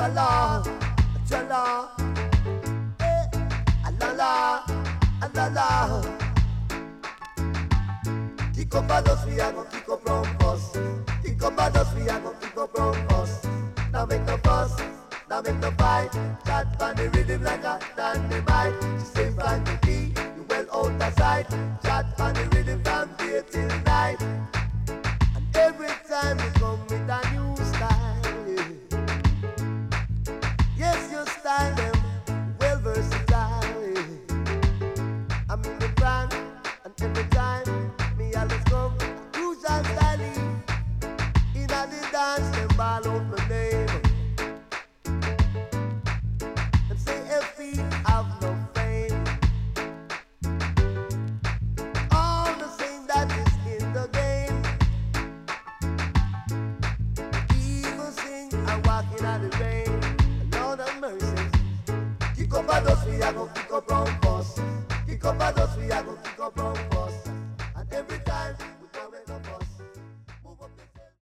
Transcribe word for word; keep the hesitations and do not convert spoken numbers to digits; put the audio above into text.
la, cha la, eh, a la la, a la la. Kiko pa dos we a go kick up round bus. Kiko pa dos we a go kick up round bus. Now make no fuss, now make no fight. Chat on the rhythm like a dynamite. She sing from the key, you well out of sight. Chat on the rhythm from day till night. And every time you come with a new style, yeah. Yes, your style them well versatile, yeah. I'm in the brand, and every time me always come use and style. In a the dance, them ball out my name. And say if we have no fame, all the same that is in the game. People sing and walking on the rain. Lord have mercy. Kick up a dust, we a go kick up round bus. Kick up a dust, we a go kick up round bus.